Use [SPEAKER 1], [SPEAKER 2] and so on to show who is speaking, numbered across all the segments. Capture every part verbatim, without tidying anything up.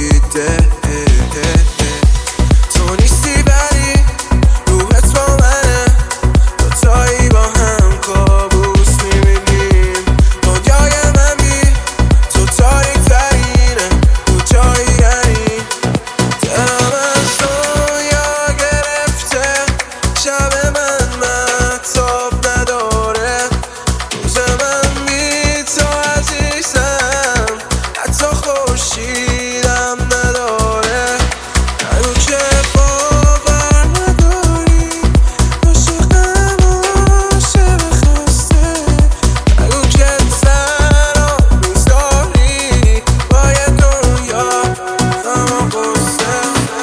[SPEAKER 1] خوابیده. تو نیستی ولی روحت با منه، دوتایی با هم کابوس میبینیم. دنیای من بی تو تاریک ترینه، کجایی یعنی دلم از دنیا گرفته. شب من مهتاب نداره، روز من بی تو عزیزم حتی خورشیدم نداره. نگو که باور نداری عاشقم عاشق خسته، نگو که تنها میذاری با یه دنیا غم و غصه.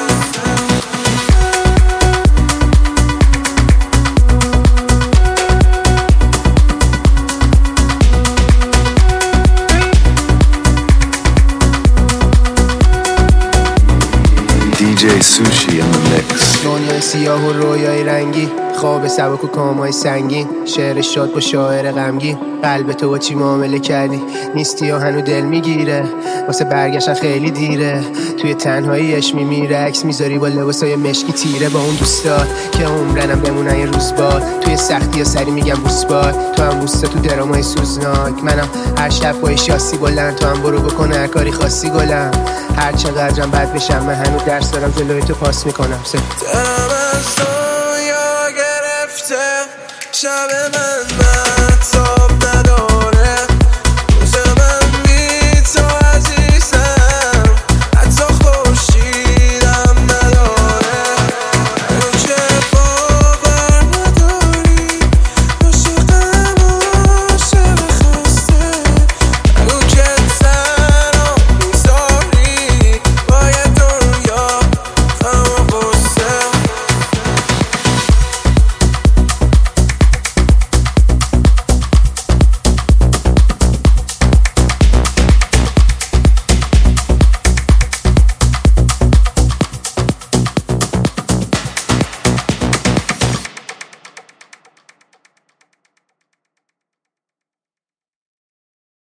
[SPEAKER 2] دی جی Sushi in the mix.
[SPEAKER 3] دنیای سیاه و رویای رنگی، خواب سبک و کامای سنگین، شعر شاد با شاعر غمگین. قلب تو با چی معامله کردی؟ نیستی و هنو دل میگیره، واسه برگشتن خیلی دیره. توی تنهاییش میمیره، عکس میذاری با لباسای مشکی تیره. با اون دوستات که عمرنم بمونن یه روز باد، توی سختی ها سری میگم بوس باد. تو هم بوستا تو درامای سوزناک، منم هر شب با شاسی بلند. تو هم برو بکن هر کاری خاصی گلم، هر چقدرم بد بشم من هنو درس دارم جلوی تو پاس میکنم.
[SPEAKER 1] دلم از دنیا گرفته، شب من من